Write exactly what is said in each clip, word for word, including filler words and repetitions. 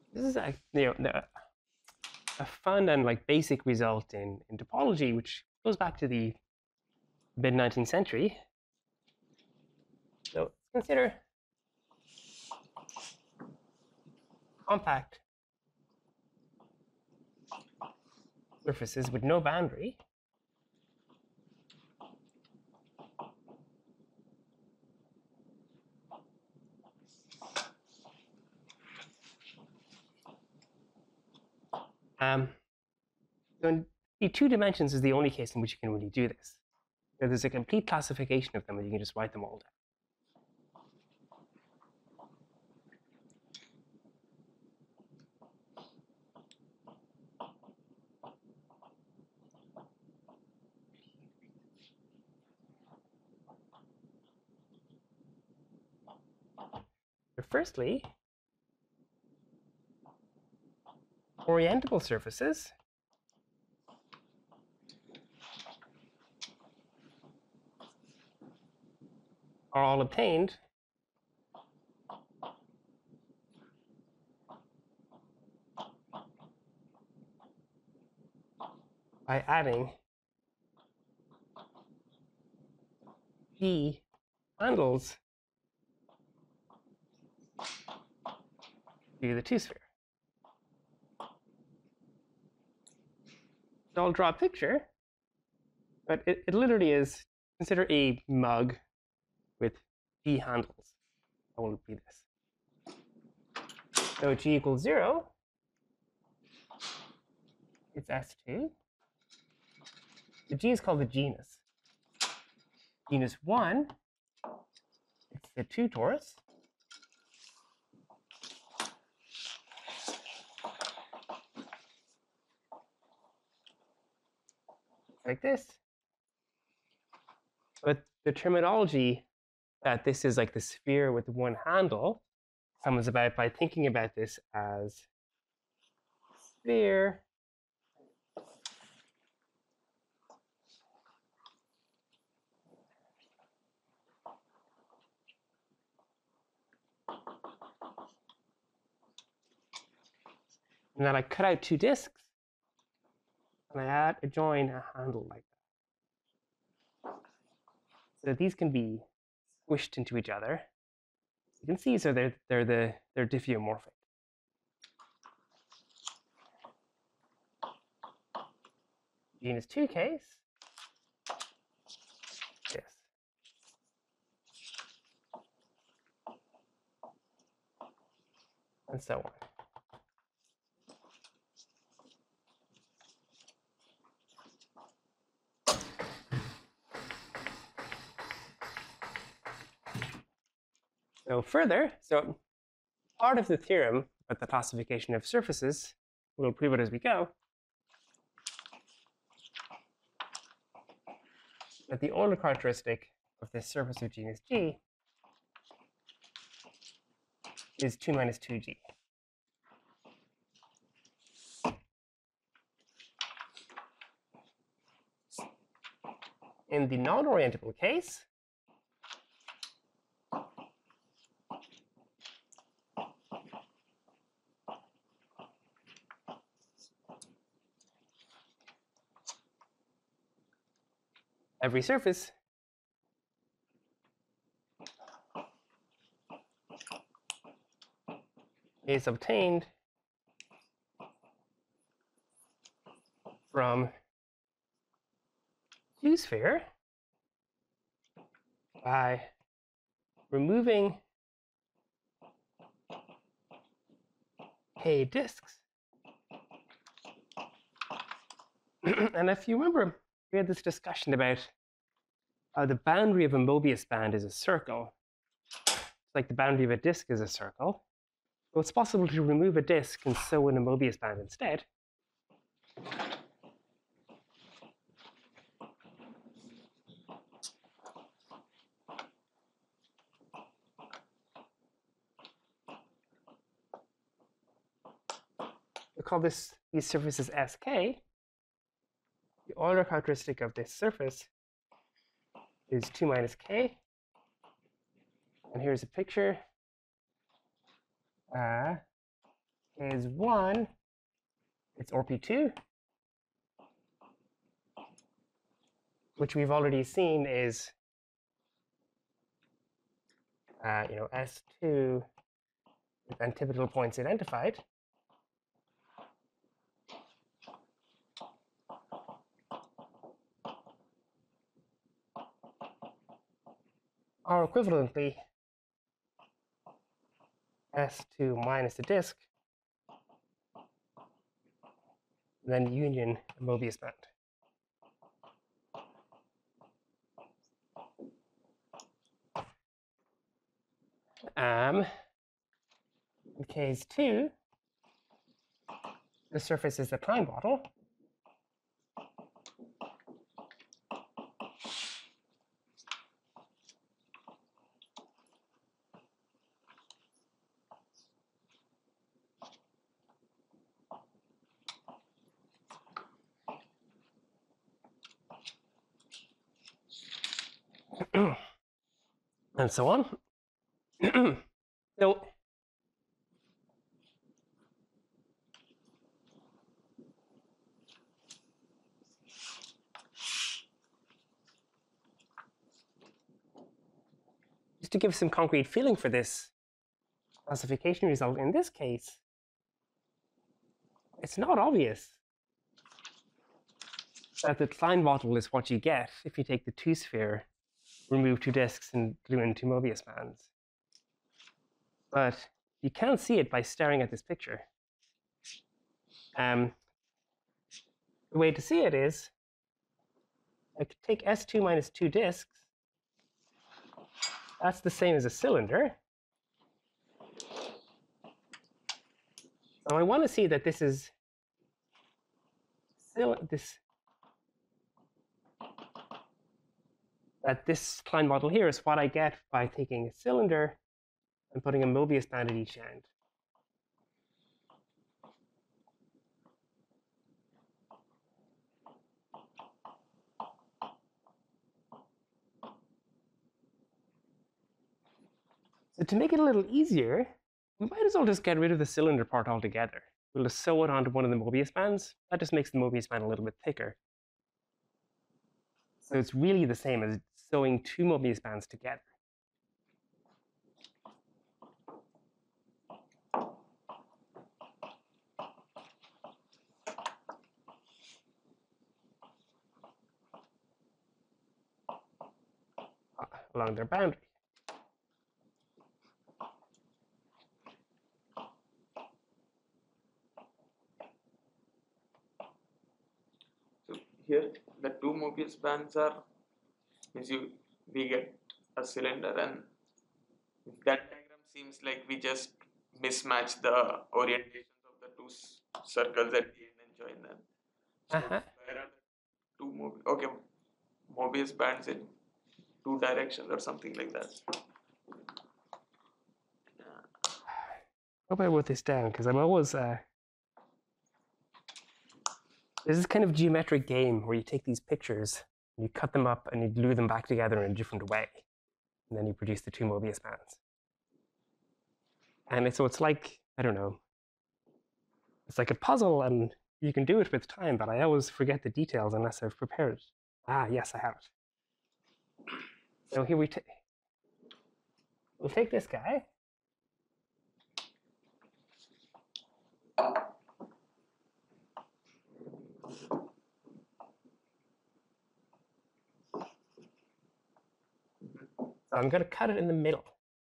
This is a, you know, a fun and like basic result in, in topology, which goes back to the mid nineteenth century. So let's consider compact surfaces with no boundary. Um, so in the two dimensions is the only case in which you can really do this. So there's a complete classification of them, and you can just write them all down. So firstly, orientable surfaces are all obtained by adding G handles to the two-sphere. So I'll draw a picture, but it, it literally is, consider a mug with G handles. That will be this. So G equals zero, it's S two. The G is called the genus. Genus one, it's the two torus. Like this. But the terminology that this is like the sphere with one handle comes about by thinking about this as sphere and then I cut out two disks and I add a join a handle like that. So these can be squished into each other. You can see, so they're they're the they're diffeomorphic. Genus two case, yes. And so on. So further, so part of the theorem about the classification of surfaces, we'll prove it as we go, that the Euler characteristic of this surface of genus G is two minus two G. In the non-orientable case, every surface is obtained from two-sphere by removing k disks. And if you remember, we had this discussion about uh, the boundary of a Mobius band is a circle. It's like the boundary of a disk is a circle. So it's possible to remove a disk and sew in a Mobius band instead. We call this these surfaces S K. The Euler characteristic of this surface is two minus k. And here's a picture. Uh, case one, it's O R P two, which we've already seen is uh, you know, S two with antipodal points identified. Or equivalently, S two minus the disk, then union a Mobius band. Um, in case two, the surface is the Klein bottle. And so on. So just to give some concrete feeling for this classification result, in this case, it's not obvious that the Klein bottle is what you get if you take the two sphere, remove two disks, and glue in two Mobius bands. But you can see it by staring at this picture. Um, the way to see it is, I could take S two minus two disks. That's the same as a cylinder. So I want to see that this is this that this Klein model here is what I get by taking a cylinder and putting a Mobius band at each end. So to make it a little easier, we might as well just get rid of the cylinder part altogether. We'll just sew it onto one of the Mobius bands. That just makes the Mobius band a little bit thicker. So it's really the same as sewing two Mobius bands together. Along their boundary. So here the two Mobius bands are, means you we get a cylinder, and that diagram seems like we just mismatch the orientations of the two circles at the end and join them. So Uh-huh. where are the two Mobius? Okay, Mobius bands in two directions or something like that. I hope I wrote this down because I'm always. Uh, this is kind of geometric game where you take these pictures, and you cut them up, and you glue them back together in a different way, and then you produce the two Mobius bands. And it's, so it's like, I don't know, it's like a puzzle, and you can do it with time, but I always forget the details unless I've prepared. Ah, yes, I have it. So here we take, we'll take this guy. So I'm going to cut it in the middle.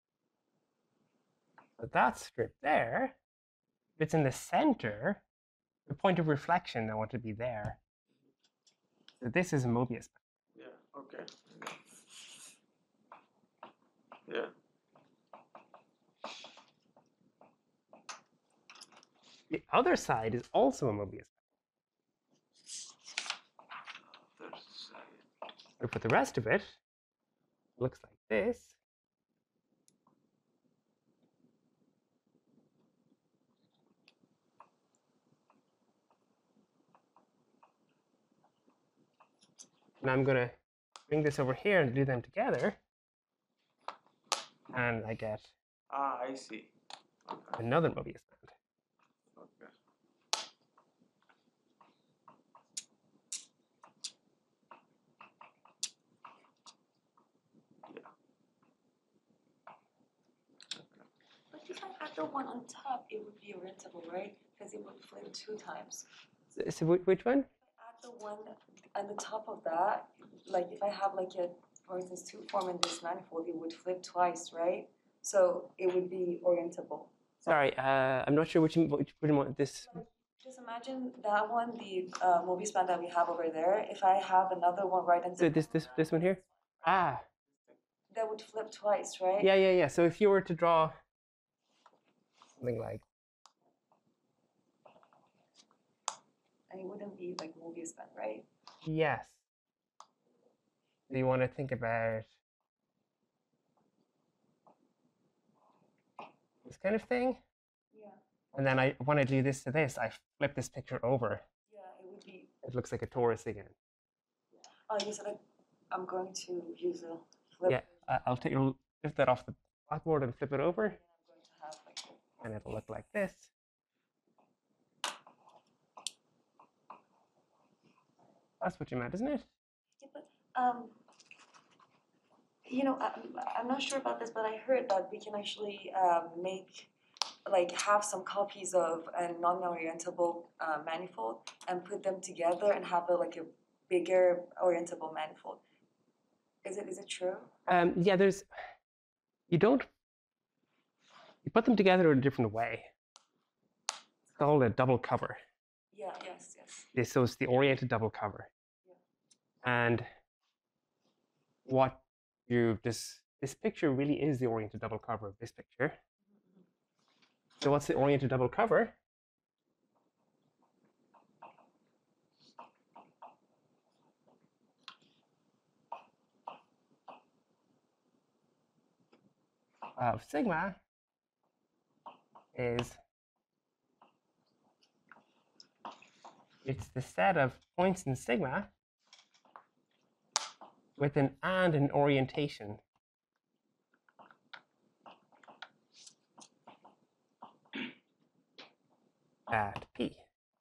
So that strip there, if it's in the center, the point of reflection I want to be there. So this is a Mobius band. Yeah, okay. Yeah. The other side is also a Mobius band. Other side. But for the rest of it, it looks like this. And I'm going to bring this over here and do them together. And I get Ah, I see. Okay. another Mobius band. At the one on top, it would be orientable, right? Because it would flip two times. So, so whi- which one? At the one at the top of that, like if I have like a, for instance, two form in this manifold, it would flip twice, right? So it would be orientable. Sorry, uh, I'm not sure which, which, which one this. Like, just imagine that one, the uh, Mobius band that we have over there. If I have another one right in So this this this one here. Ah, that would flip twice, right? yeah, yeah, yeah. So if you were to draw something like, And it wouldn't be like Mobius band, right? yes. So you want to think about this kind of thing, Yeah. and then I want to do this to this. I flip this picture over. Yeah, it would be. It looks like a torus again. Oh, you said like, I'm going to use a flip. Yeah, I- I'll take lift that off the blackboard and flip it over, I'm going to have like. and it'll look like this. That's what you meant, isn't it? Yeah, but um, you know, I'm, I'm not sure about this, but I heard that we can actually um, make, like, have some copies of a non-orientable uh, manifold and put them together and have a, like a bigger orientable manifold. Is it is it true? Um, yeah, there's. You don't. You put them together in a different way. It's called a double cover. Yeah. Yes. Yes. This, so it's the oriented double cover. Yeah. And what you this this picture really is the oriented double cover of this picture. So what's the oriented double cover? Of sigma is it's the set of points in sigma with an and an orientation at P.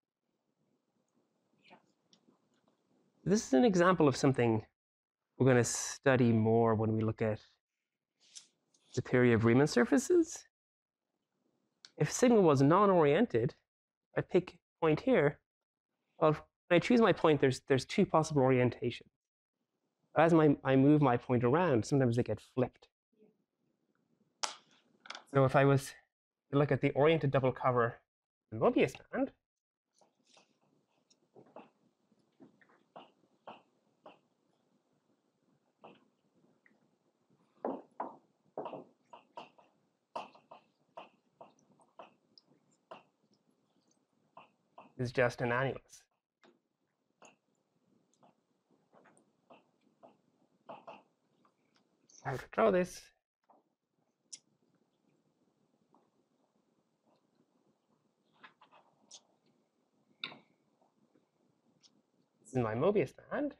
This is an example of something we're going to study more when we look at the theory of Riemann surfaces. If sigma was non-oriented, I pick a point here. Well, when I choose my point, there's there's two possible orientations. As my, I move my point around, sometimes they get flipped. So if I was to look at the oriented double cover in Mobius band, is just an annulus. I have to draw this. This is my Mobius band.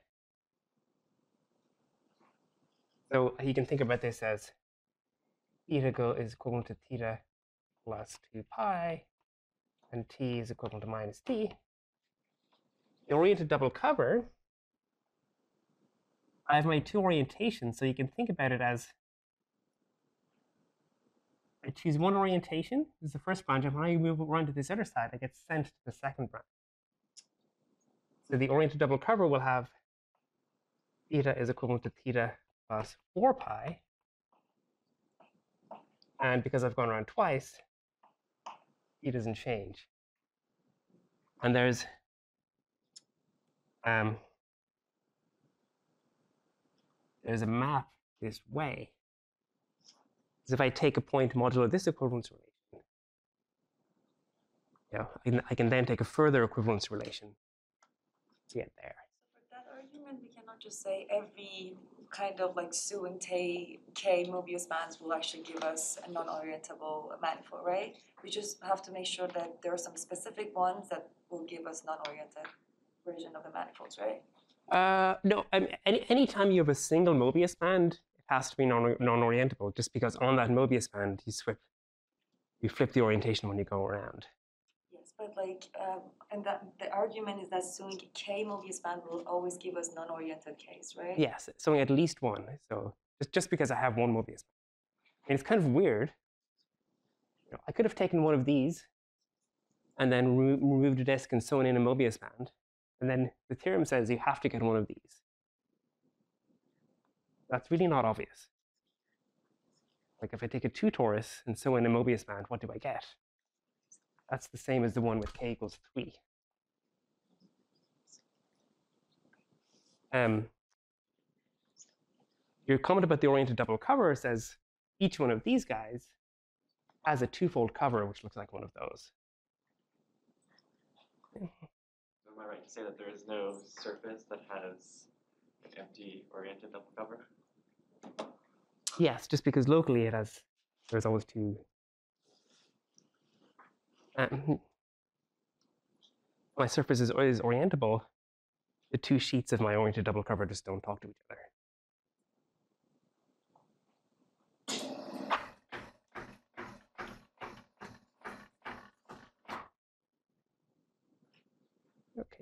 So you can think about this as theta go is equivalent to theta plus two pi, and t is equivalent to minus t. The oriented double cover, I have my two orientations, so you can think about it as I choose one orientation, this is the first branch, and when I move around to this other side, I get sent to the second branch. So the oriented double cover will have theta is equivalent to theta plus four pi. And because I've gone around twice, theta doesn't change. And there's um, there's a map this way. Because if I take a point modulo this equivalence relation, you know, I can, I can then take a further equivalence relation to get there. So for that argument, we cannot just say every kind of like Su and Tay K Mobius bands will actually give us a non-orientable manifold, right? We just have to make sure that there are some specific ones that will give us non-oriented version of the manifolds, right? Uh, no, I mean, any anytime you have a single Mobius band, it has to be non non-orientable, just because on that Mobius band you flip, you flip the orientation when you go around. Yes, but like, um, and that the argument is that Su and K Mobius band will always give us non-oriented Ks, right? Yes, so at least one. So just just because I have one Mobius band, I mean, it's kind of weird. You know, I could have taken one of these and then re removed a disk and sewn in a Mobius band. And then the theorem says you have to get one of these. That's really not obvious. Like if I take a two torus and sew in a Mobius band, what do I get? That's the same as the one with k equals three. Um, your comment about the oriented double cover says each one of these guys has a twofold cover, which looks like one of those. Am I right to say that there is no surface that has an empty oriented double cover? Yes, just because locally it has, there's always two. Um, my surface is, is orientable. The two sheets of my oriented double cover just don't talk to each other. Okay.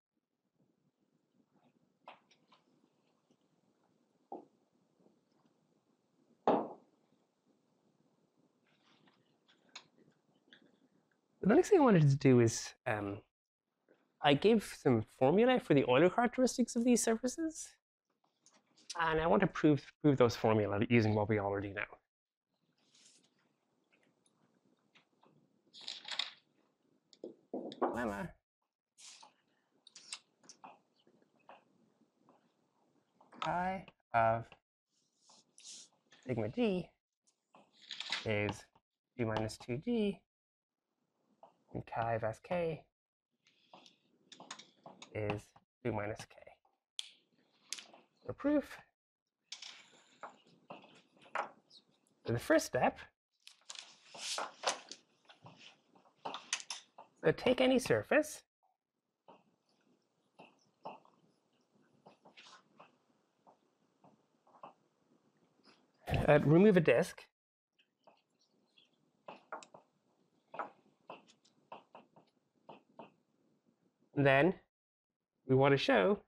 The next thing I wanted to do is um, I gave some formulae for the Euler characteristics of these surfaces, and I want to prove prove those formulae using what we already know. Lemma. Chi of sigma d is g minus two g, and chi of sk is two minus k. For proof, so the first step, so take any surface, uh, remove a disk, and then we want to show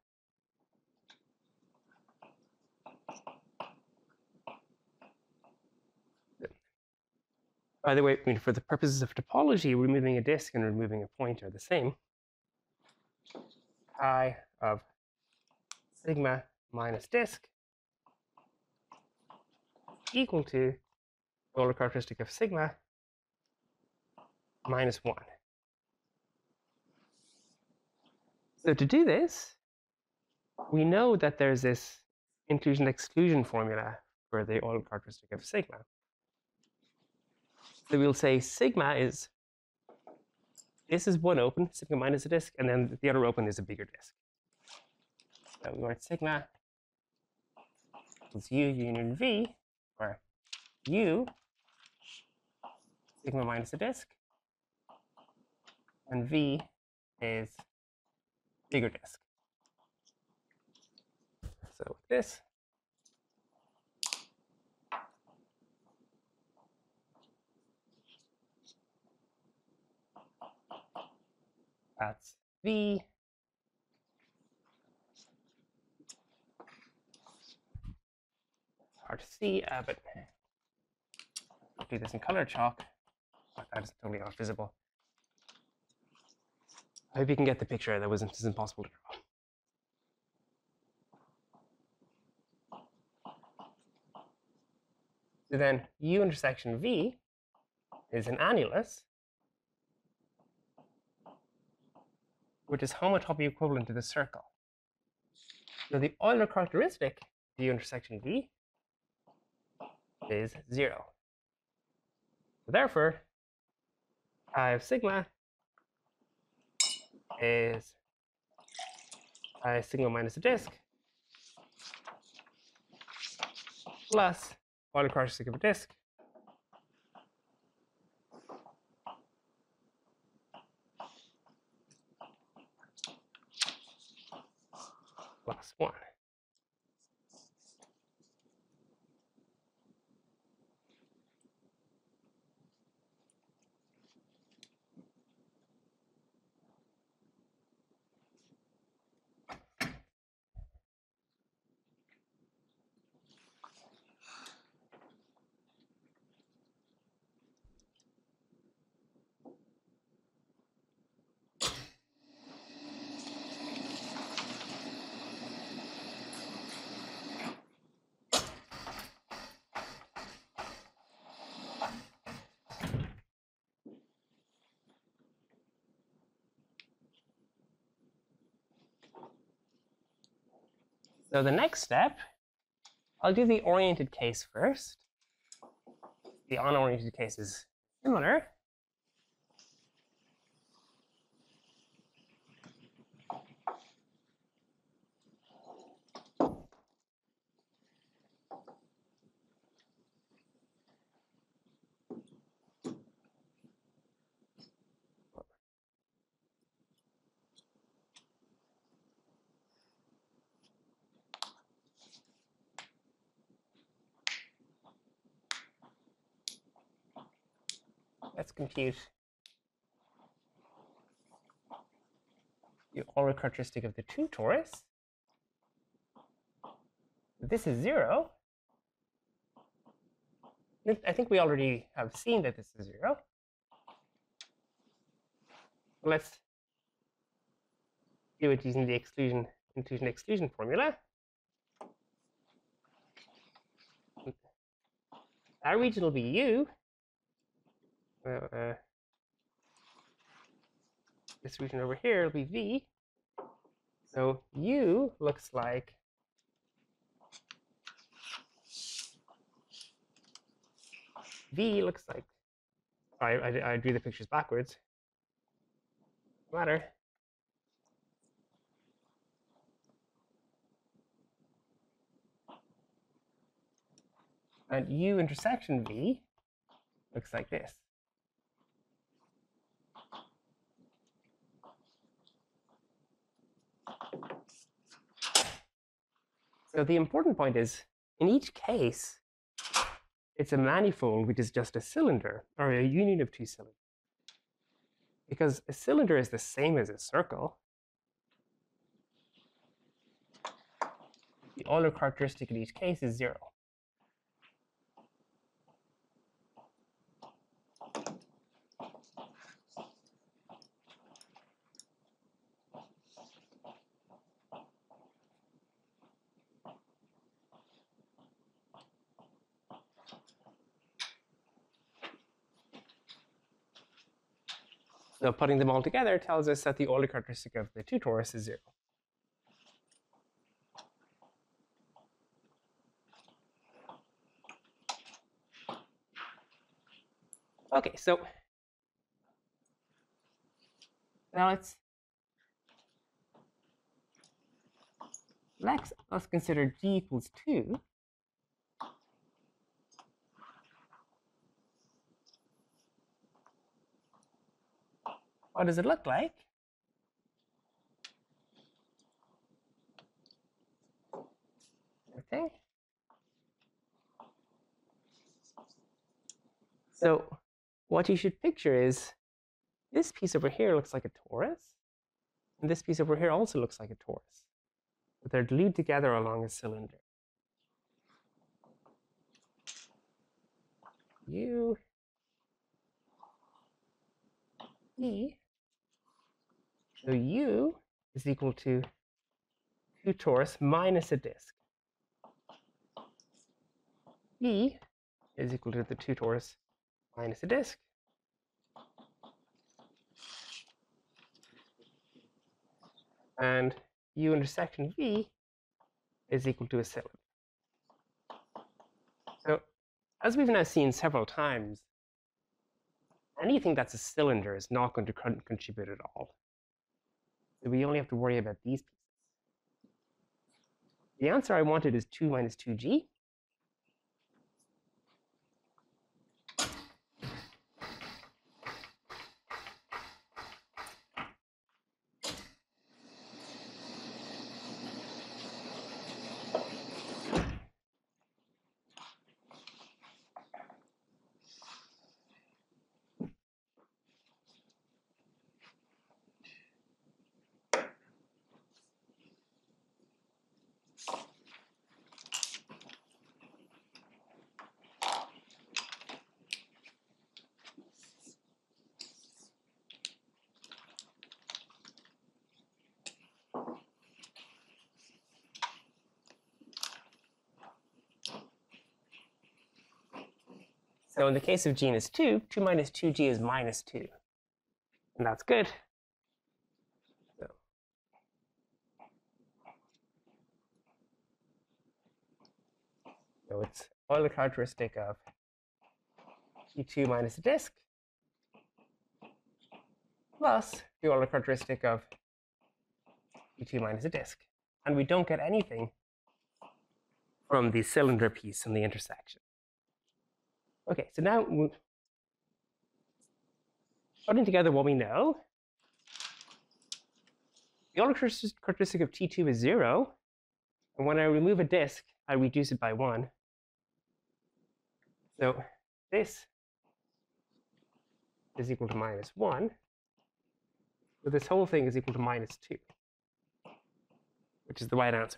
by the way, I mean, for the purposes of topology, removing a disk and removing a point are the same. Chi of sigma minus disk equal to the Euler characteristic of sigma minus one. So to do this, we know that there's this inclusion-exclusion formula for the Euler characteristic of sigma. So we'll say sigma is, this is one open, sigma minus a disk, and then the other open is a bigger disk. So we write sigma equals u union v, where u, sigma minus a disk, and v is bigger disk. So with this, that's v. Hard to see, uh, but I'll do this in color chalk. Oh, that is totally not visible. I hope you can get the picture. That wasn't this is impossible to draw. So then U intersection V is an annulus, which is homotopy equivalent to the circle. So the Euler characteristic of U intersection V is zero. So therefore, I of sigma is I sigma minus a disk plus Euler characteristic of a disk plus one. So the next step, I'll do the oriented case first. The unoriented case is similar. Let's compute the Euler characteristic of the two torus. This is zero. I think we already have seen that this is zero. Let's do it using the exclusion, inclusion, exclusion formula. Our region will be U. Uh, uh, this region over here will be V. So U looks like V looks like. Sorry, I, I drew the pictures backwards. No matter. And U intersection V looks like this. So the important point is, in each case, it's a manifold which is just a cylinder, or a union of two cylinders. Because a cylinder is the same as a circle. The Euler characteristic in each case is zero. So putting them all together tells us that the Euler characteristic of the two torus is zero. Okay, so now let's let's let's consider G equals two. What does it look like? Okay. So what you should picture is this piece over here looks like a torus, and this piece over here also looks like a torus, but they're glued together along a cylinder. U E. So U is equal to two torus minus a disk. E is equal to the two torus minus a disk. And U intersection V is equal to a cylinder. So as we've now seen several times, anything that's a cylinder is not going to con contribute at all. So we only have to worry about these pieces. The answer I wanted is two minus two G. So in the case of G is two, two minus two G is minus two. And that's good. So So it's Euler characteristic of T two minus a disk plus the Euler characteristic of T two minus a disk. And we don't get anything from the cylinder piece in the intersection. Okay, so now we're putting together what we know. The Euler characteristic of T two is zero. And when I remove a disk, I reduce it by one. So this is equal to minus one. So this whole thing is equal to minus two, which is the right answer.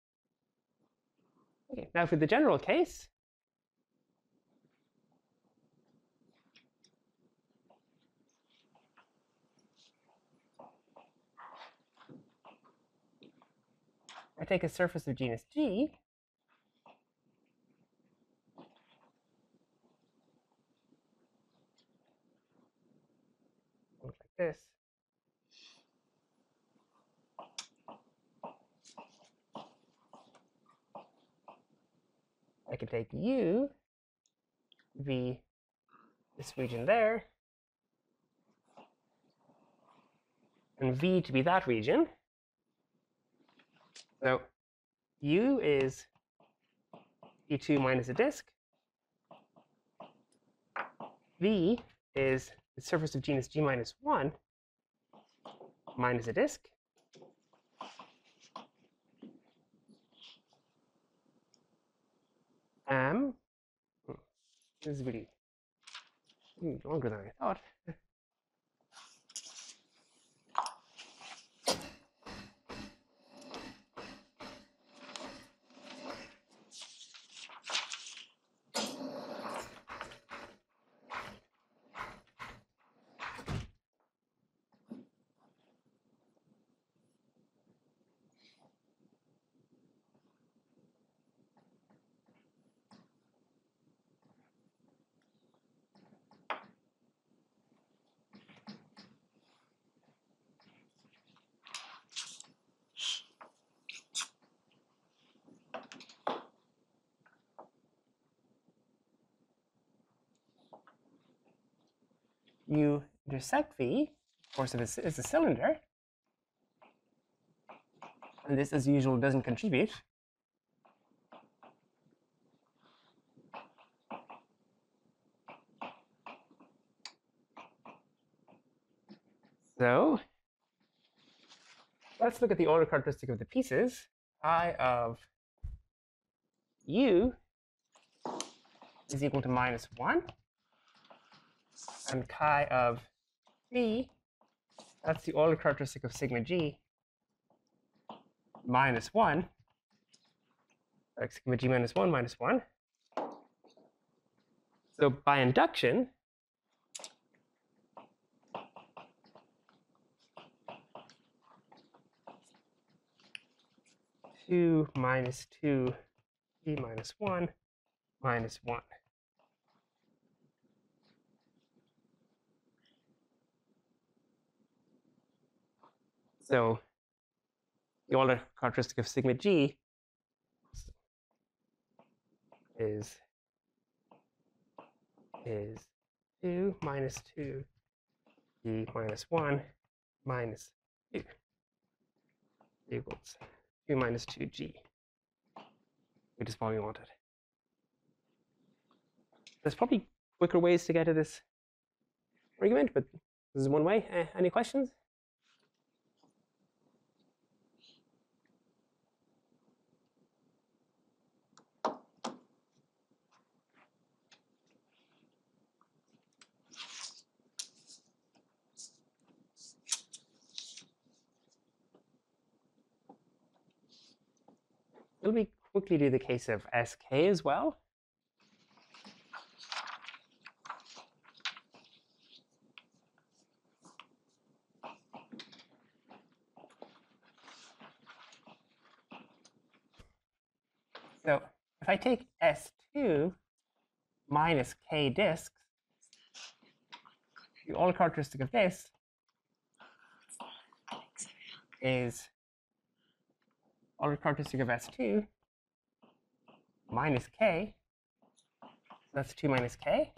Okay, now for the general case, I take a surface of genus G, looks like this. I can take U, V, this region there, and V to be that region. So U is T two minus a disk. V is the surface of genus G minus one minus a disk. Um, this is really longer than I thought. You intersect V, of course, if it's a cylinder, and this, as usual, doesn't contribute. So let's look at the Euler characteristic of the pieces. Chi of U is equal to minus one. And chi of V, that's the Euler characteristic of sigma G minus one. Like sigma G minus one minus one. So by induction, two minus two G minus one minus one. So the Euler characteristic of sigma G is, is two minus two G minus one minus two equals two minus two G, which is what we wanted. There's probably quicker ways to get to this argument, but this is one way. Uh, any questions? Let me quickly do the case of S K as well. So if I take S two minus K disks, the Euler characteristic of this is Euler characteristic of S two minus k. That's two minus k.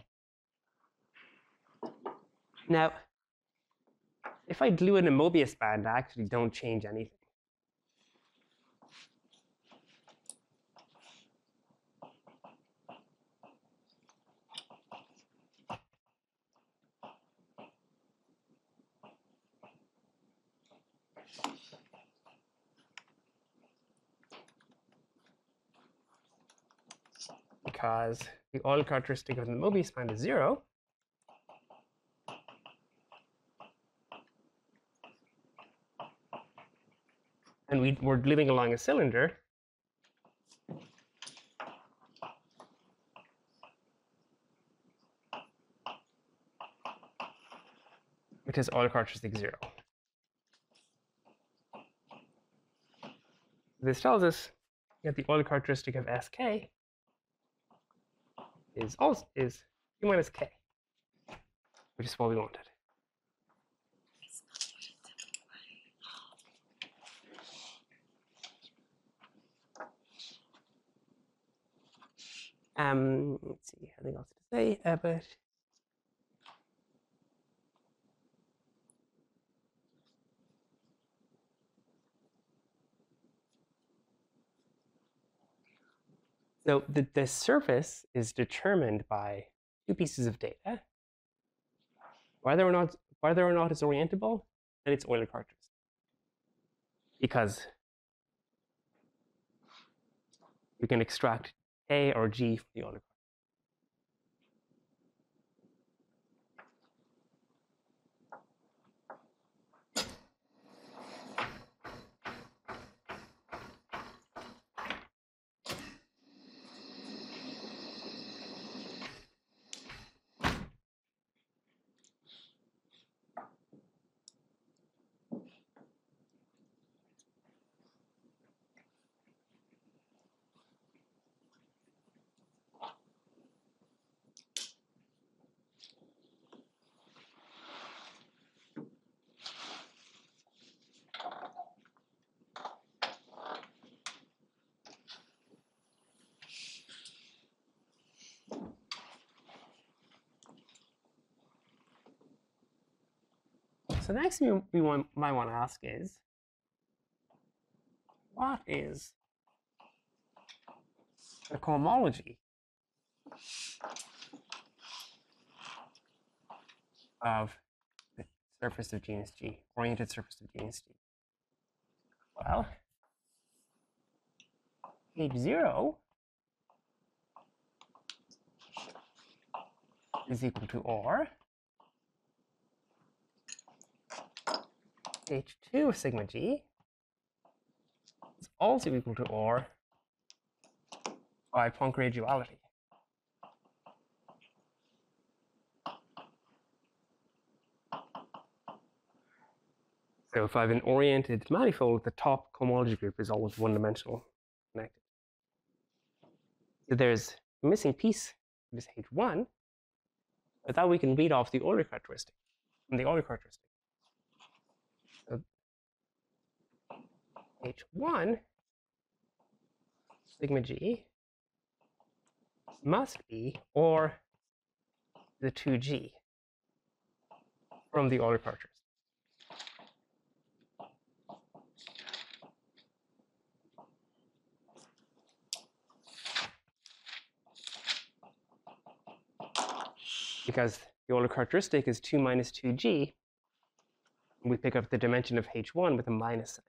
Now, if I glue in a Mobius band, I actually don't change anything. Because the oil characteristic of the Mobius band is zero. And we, we're living along a cylinder. Which is oil characteristic zero. This tells us that the oil characteristic of S K is also is Q minus K, which is what we wanted. Um, let's see, anything else to say about so the, the surface is determined by two pieces of data. Whether or not whether or not it's orientable, and its Euler characteristic. Because we can extract A or G from the Euler characteristic. So the next thing we want, might want to ask is, what is the cohomology of the surface of genus G, oriented surface of genus G? Well, H zero is equal to or H two sigma G is also equal to or by Poincare duality. So if I have an oriented manifold, the top cohomology group is always one-dimensional connected. So there's a missing piece, this H one, but that we can read off the Euler characteristic, from the Euler characteristic. So H one sigma G must be or the two G from the Euler characteristic. Because the Euler characteristic is two minus two G, and we pick up the dimension of H one with a minus sign.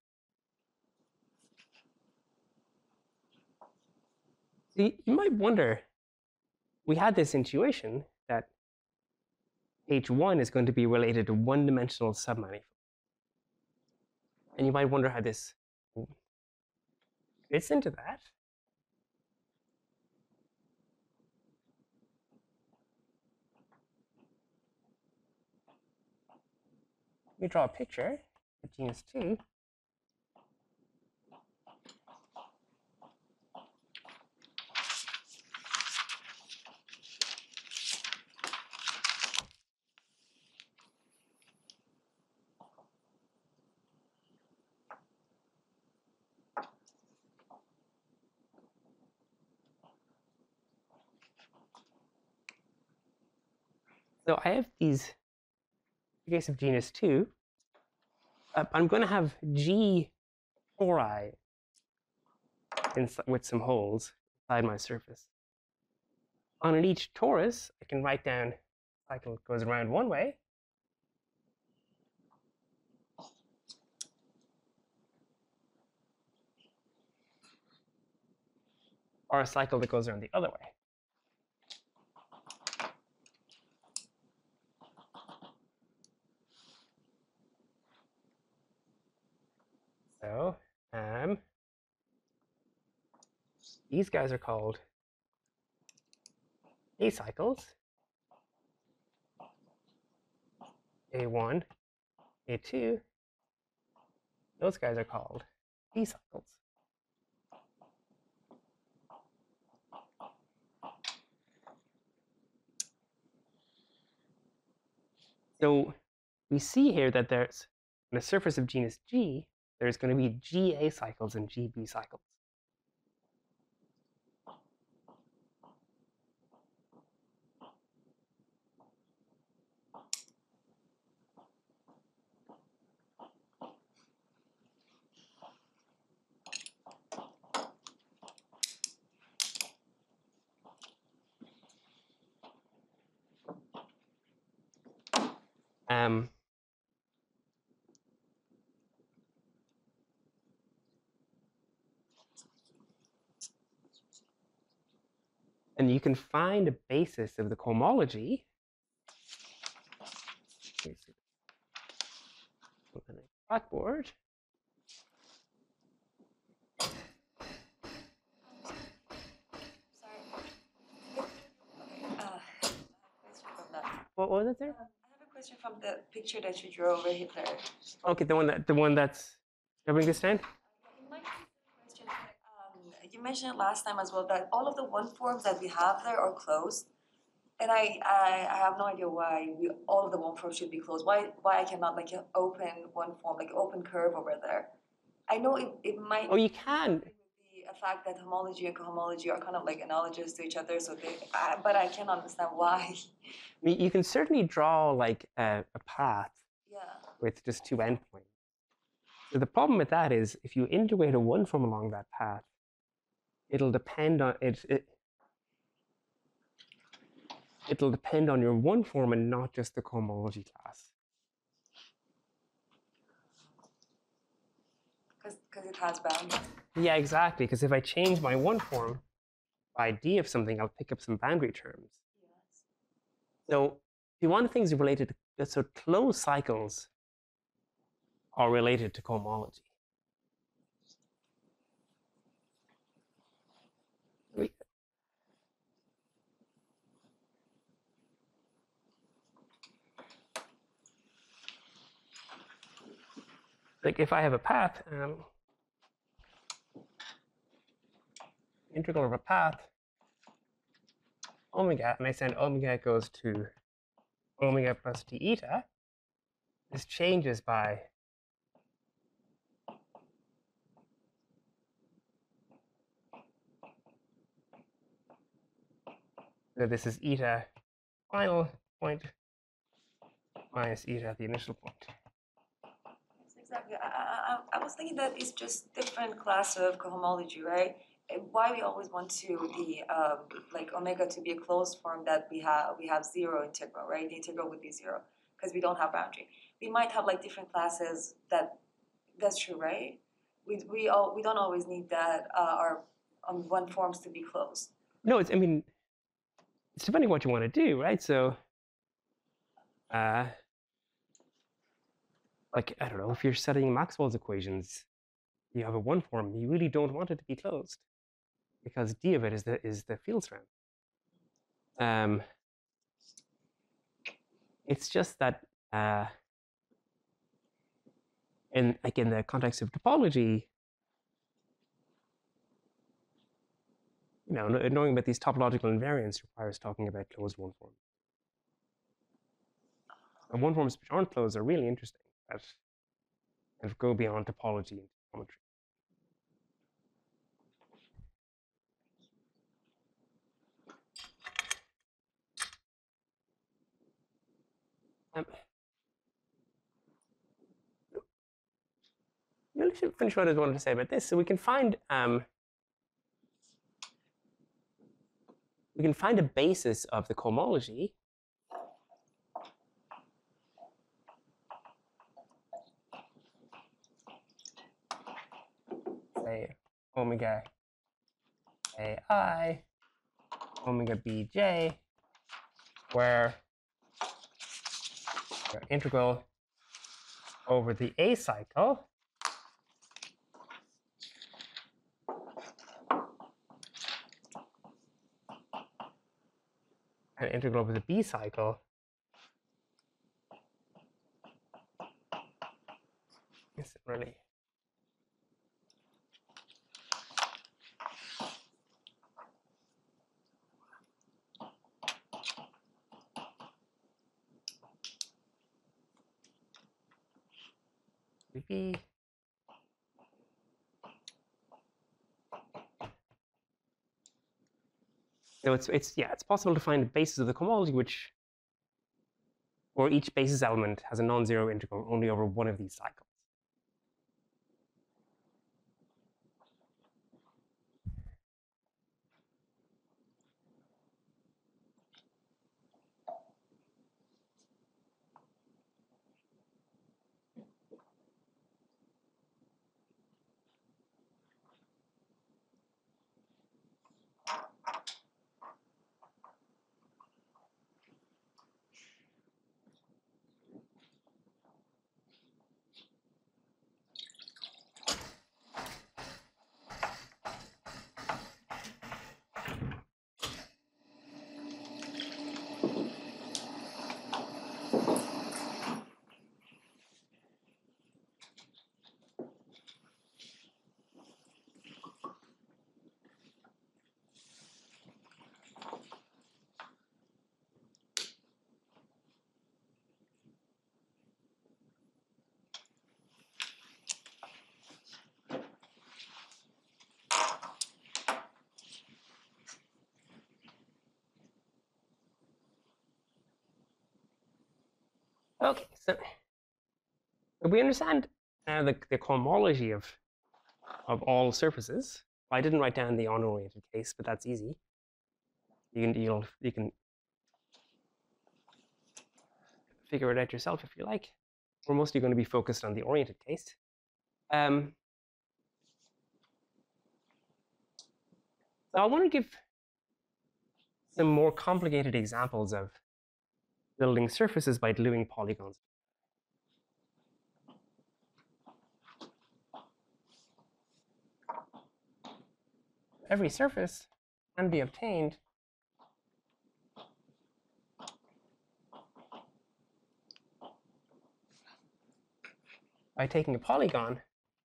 So you might wonder, we had this intuition that H one is going to be related to one-dimensional submanifold. And you might wonder how this fits into that. Let me draw a picture of genus two. So I have these, in the case of genus two, uh, I'm going to have G tori in, with some holes inside my surface. On each torus, I can write down cycle goes around one way. Or a cycle that goes around the other way. So um, these guys are called acycles. A one, A two, those guys are called B-cycles. So we see here that there's, on the surface of genus G, there's going to be G A cycles and G B cycles. Um, and you can find a basis of the cohomology. Open a blackboard. Sorry. Uh, question from that. What was it there? Um, I have a question from the picture that you drew over here. Okay, the one that the one that's. Can I bring this down? It might be a question, but, um, you mentioned last time as well that all of the one forms that we have there are closed, and I, I, I have no idea why we, all of the one forms should be closed. Why why I cannot like open one form, like open curve over there? I know it, it might. Oh, you can. Be a fact that homology and cohomology are kind of like analogous to each other, so they. I, but I can't understand why. I mean, you can certainly draw like a, a path Yeah. with just two endpoints. So the problem with that is if you integrate a one form along that path, it'll depend on it, it it'll depend on your one form and not just the cohomology class. Because it has boundaries. Yeah, exactly. Because if I change my one form by d of something, I'll pick up some boundary terms. Yes. So if you want things related to, so closed cycles are related to cohomology. We, like if I have a path, um, integral of a path, omega, and I send omega goes to omega plus d eta, this changes by so this is eta final point minus eta at the initial point. Yes, exactly. I, I, I I was thinking that it's just different class of cohomology, right? And why we always want to the um, like omega to be a closed form that we have we have zero integral, right? The integral would be zero because we don't have boundary. We might have like different classes that that's true, right? We we all we don't always need that uh, our um, one forms to be closed. No, it's I mean it's depending what you want to do, right? So uh like I don't know, if you're studying Maxwell's equations, you have a one form, you really don't want it to be closed because d of it is the is the field strength. Um, it's just that uh, in like in the context of topology, you know, knowing about these topological invariants requires talking about closed one forms. And one forms which aren't closed are really interesting that kind of go beyond topology and geometry. me finish what I wanted to say about this. So we can find um, we can find a basis of the cohomology say omega ai omega bj, where the integral over the A cycle and integral over the B cycle is really B. So it's it's yeah, it's possible to find a basis of the cohomology which, or each basis element has a non-zero integral only over one of these cycles. Okay, so we understand now the, the cohomology of of all surfaces. I didn't write down the unoriented case, but that's easy. You can you'll, you can figure it out yourself if you like. We're mostly going to be focused on the oriented case. Um, so I want to give some more complicated examples of building surfaces by gluing polygons. Every surface can be obtained by taking a polygon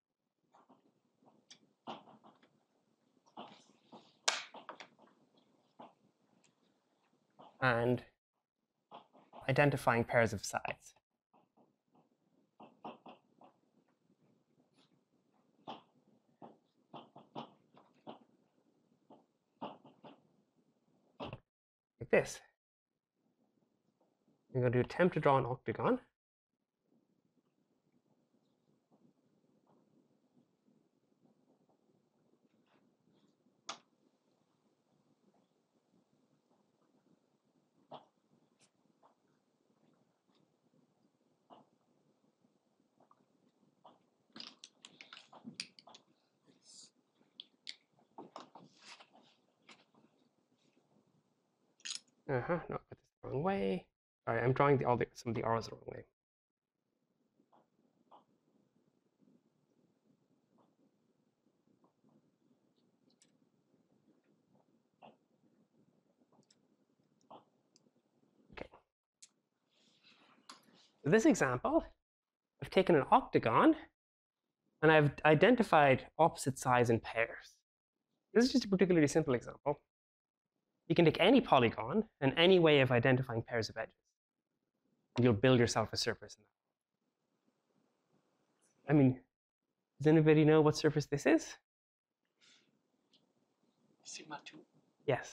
and identifying pairs of sides. Like this. I'm going to attempt to draw an octagon. Uh-huh, no, got this the wrong way. Sorry, I'm drawing the, all the, some of the arrows the wrong way. Okay. So this example, I've taken an octagon and I've identified opposite sides in pairs. This is just a particularly simple example. You can take any polygon and any way of identifying pairs of edges, and you'll build yourself a surface. I mean, does anybody know what surface this is? Sigma two. Yes.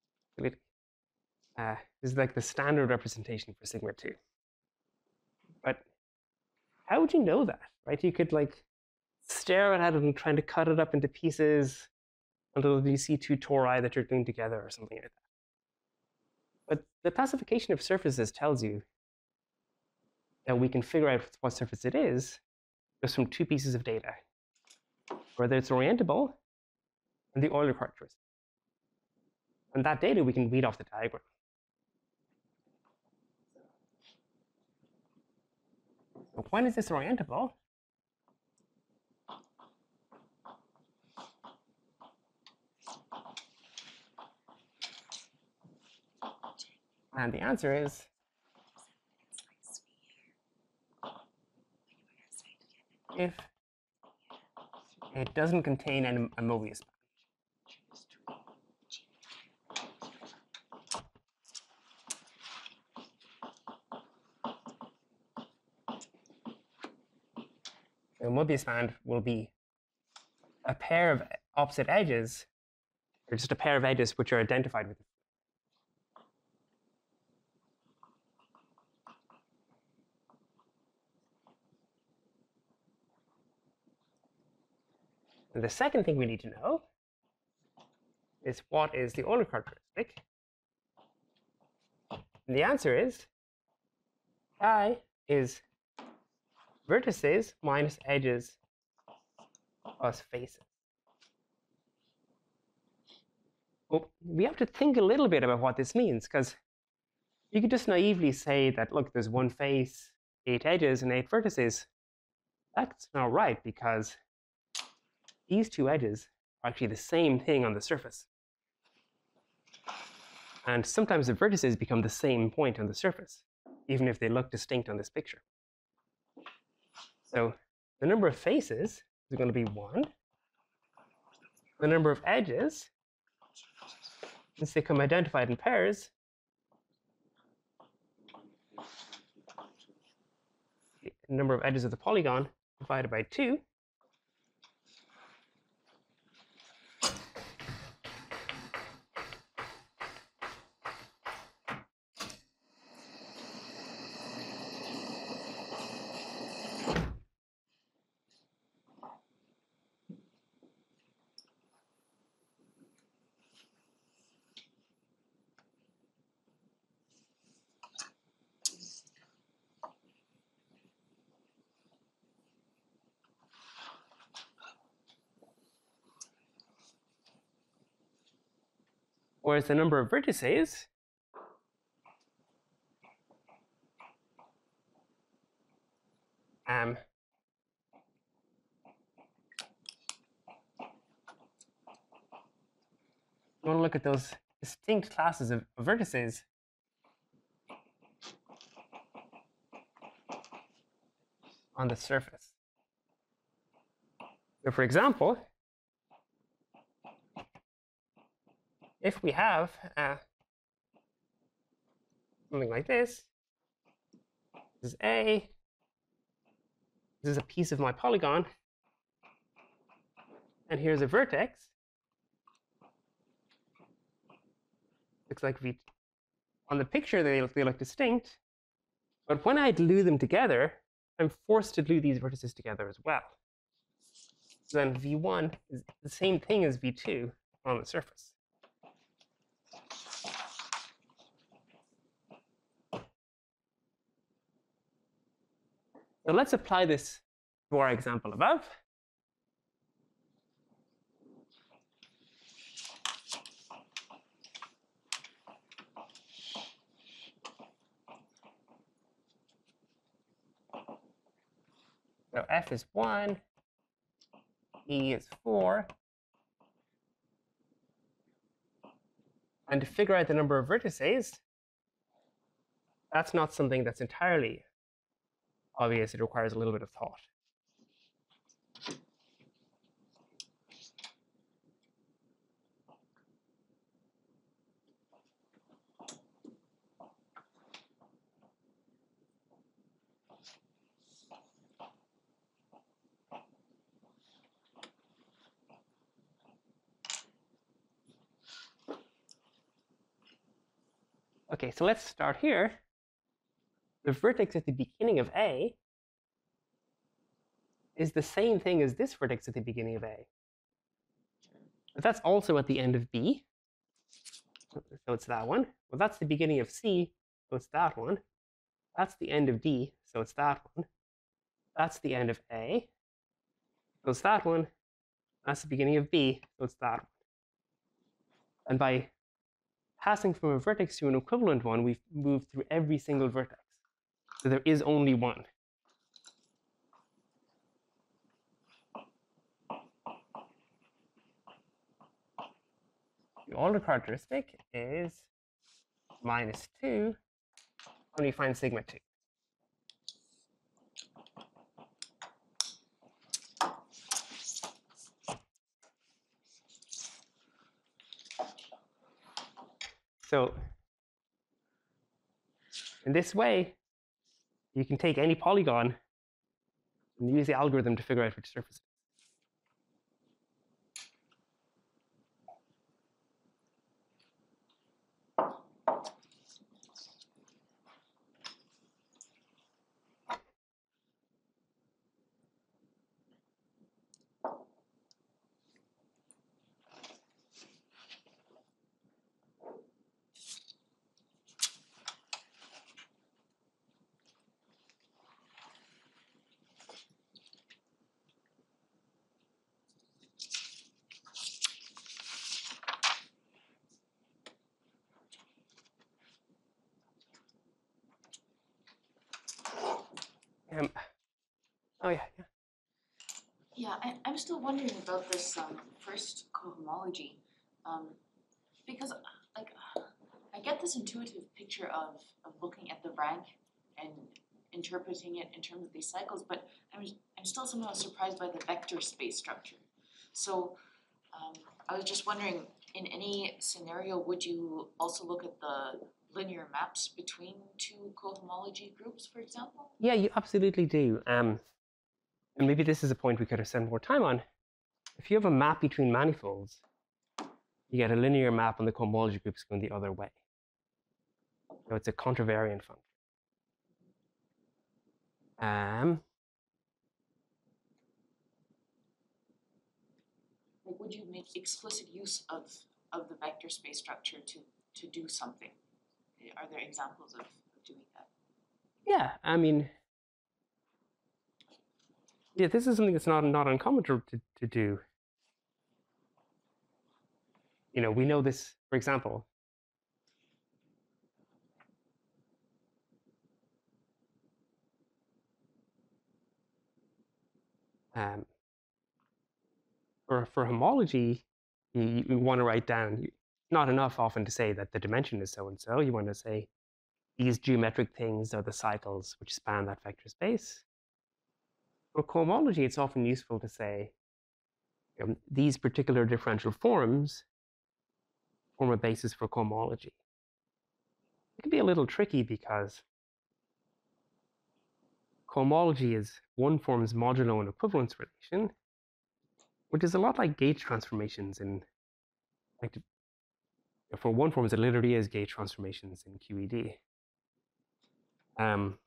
Uh, this is like the standard representation for sigma two. But how would you know that, right? You could like stare at it and trying to cut it up into pieces until you see two tori that you're gluing together or something like that. But the classification of surfaces tells you that we can figure out what surface it is just from two pieces of data, whether it's orientable and the Euler characteristic. And that data we can read off the diagram. So when is this orientable? And the answer is if it doesn't contain an, a Mobius band. The Mobius band will be a pair of opposite edges, or just a pair of edges which are identified with it. And the second thing we need to know is what is the Euler characteristic? And the answer is chi is vertices minus edges plus faces. Well, we have to think a little bit about what this means, because you could just naively say that, look, there's one face, eight edges, and eight vertices. That's not right, because these two edges are actually the same thing on the surface. And sometimes the vertices become the same point on the surface, even if they look distinct on this picture. So the number of faces is going to be one. The number of edges, since they come identified in pairs, the number of edges of the polygon divided by two. Whereas the number of vertices um, you want to look at those distinct classes of vertices on the surface. So for example, if we have uh, something like this, this is A, this is a piece of my polygon, and here's a vertex. Looks like V. On the picture, they look, they look distinct, but when I glue them together, I'm forced to glue these vertices together as well. So then V one is the same thing as V two on the surface. So let's apply this to our example above. So F is one, E is four. And to figure out the number of vertices, that's not something that's entirely obvious. It requires a little bit of thought. Okay, so let's start here. The vertex at the beginning of A is the same thing as this vertex at the beginning of A. But that's also at the end of B. So it's that one. Well, that's the beginning of C, so it's that one. That's the end of D, so it's that one. That's the end of A, so it's that one. That's the beginning of B, so it's that one. And by passing from a vertex to an equivalent one, we've moved through every single vertex. So there is only one. The Euler characteristic is minus two when we find sigma two. So in this way, you can take any polygon and use the algorithm to figure out which surface it is. Um, oh yeah, yeah. Yeah, I, I'm still wondering about this um, first cohomology, um, because like I get this intuitive picture of, of looking at the rank and interpreting it in terms of these cycles, but I'm I'm still somehow surprised by the vector space structure. So um, I was just wondering, in any scenario, would you also look at the linear maps between two cohomology groups, for example? Yeah, you absolutely do. Um, and maybe this is a point we could have spent more time on. If you have a map between manifolds, you get a linear map on the cohomology groups going the other way. So it's a contravariant function. Um, Like, would you make explicit use of, of the vector space structure to, to do something? Are there examples of, of doing that? yeah, I mean, yeah, this is something that's not, not uncommon to, to, to do. You know, we know this, for example, um, for, for homology, you, you want to write down, not enough often to say that the dimension is so-and-so. You want to say these geometric things are the cycles which span that vector space. For cohomology, it's often useful to say you know, these particular differential forms form a basis for cohomology. It can be a little tricky because cohomology is one form's modulo and equivalence relation, which is a lot like gauge transformations in, like, for one form, it literally is gauge transformations in Q E D. Um,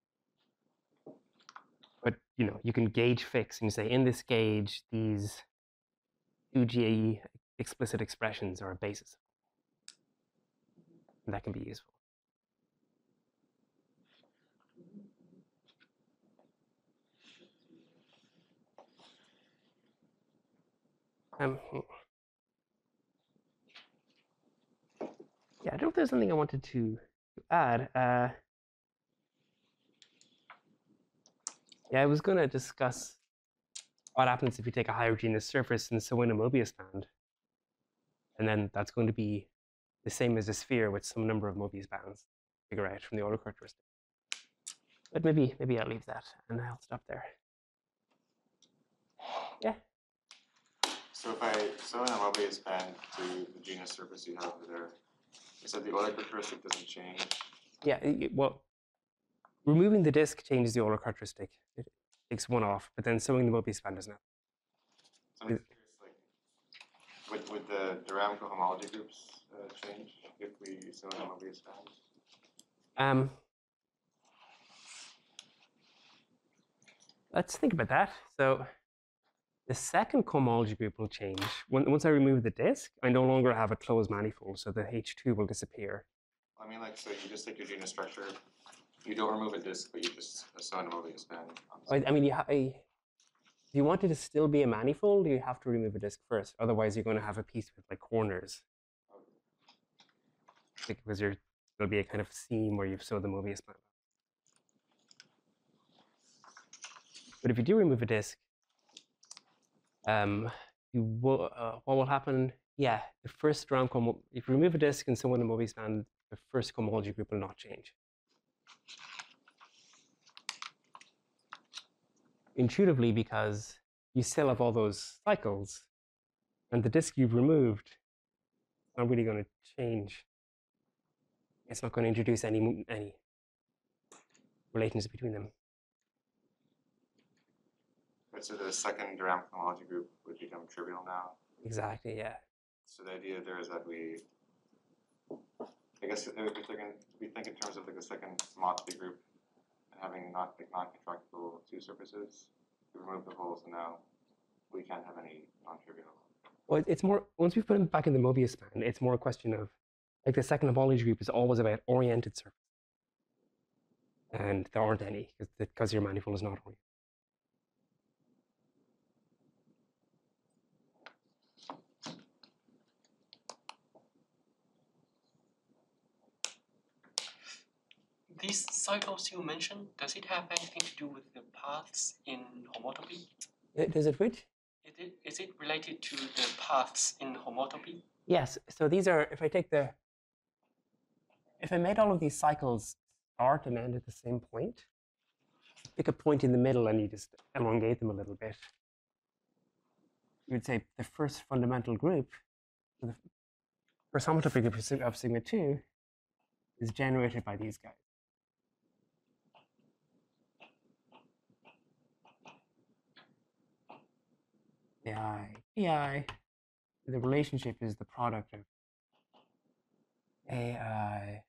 but you know, you can gauge fix and you say in this gauge, these two G A E explicit expressions are a basis. And that can be useful. Um, yeah, I don't know if there's something I wanted to add. Uh, yeah, I was going to discuss what happens if you take a homogeneous surface and sew in a Mobius band. And then that's going to be the same as a sphere with some number of Mobius bands to figure out from the Euler characteristic. But maybe, maybe I'll leave that and I'll stop there. Yeah. So if I sew in a Mobius band to the genus surface you have over there, you said the Euler characteristic doesn't change? Yeah, it, well, removing the disk changes the Euler characteristic. It takes one off, but then sewing the Mobius band does not. So I'm curious, like, would, would the Durham cohomology groups uh, change if we sew in a Mobius band? Um, let's think about that. So the second cohomology group will change. When, once I remove the disk, I no longer have a closed manifold, so the H two will disappear. I mean, like, so you just take your genus structure, you don't remove a disk, but you just assign a Mobius span. on the I, I mean, you ha- I, if you want it to still be a manifold, you have to remove a disk first. Otherwise, you're going to have a piece with like corners. Because you're, there'll be a kind of seam where you've sewed the Mobius span. But if you do remove a disk, um, you will, uh, what will happen? Yeah, the first round, cohom- if you remove a disk and sew in the Mobius span, the first cohomology group will not change. Intuitively, because you still have all those cycles, and the disk you've removed is not really going to change. It's not going to introduce any any relations between them. Right, so the second Durham cohomology group would become trivial now. Exactly, yeah. So the idea there is that we, I guess, if we think in, we think in terms of like the second homotopy group and having not like non-contractible two surfaces, we remove the holes, and now we can't have any non-trivial. Well, it's more, once we put them back in the Mobius span, it's more a question of, like the second homology group is always about oriented surfaces. And there aren't any, because your manifold is not oriented. These cycles you mentioned, does it have anything to do with the paths in homotopy? Uh, Does it which? Is it, is it related to the paths in homotopy? Yes, so these are, if I take the, if I made all of these cycles start and end at the same point, pick a point in the middle and you just elongate them a little bit. You would say the first fundamental group, the first homotopy group of sigma two, is generated by these guys. A I, B I, the relationship is the product of A I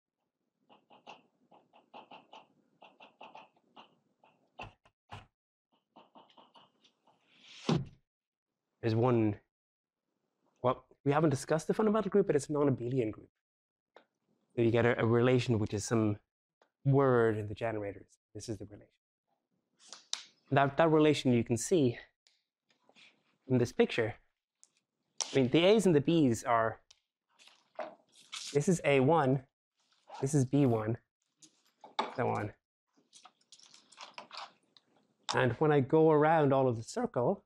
There's one, well, we haven't discussed the fundamental group, but it's a non-abelian group. So you get a, a relation which is some word in the generators. This is the relation. That, that relation you can see in this picture. I mean, the A's and the B's are, this is A one, this is B one, so on. And when I go around all of the circle,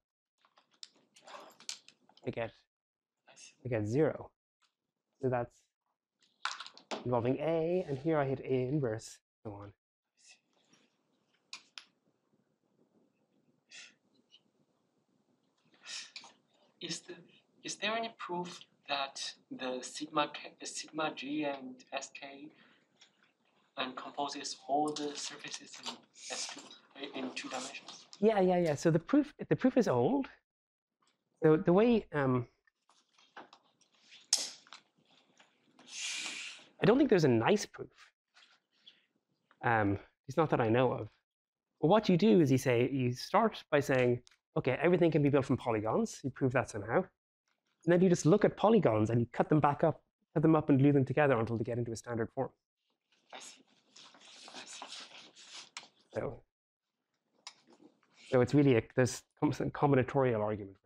I get, I get zero. So that's involving A, and here I hit A inverse, so on. Is the is there any proof that the sigma K, the sigma G and S K encompasses all the surfaces in S two in two dimensions? Yeah, yeah, yeah. So the proof, the proof is old. So the way, um, I don't think there's a nice proof. Um, it's not that I know of. But what you do is you say, you start by saying, okay, everything can be built from polygons. You prove that somehow. And then you just look at polygons and you cut them back up, cut them up and glue them together until they get into a standard form. I see. I see. So, so it's really, a, there's some combinatorial argument for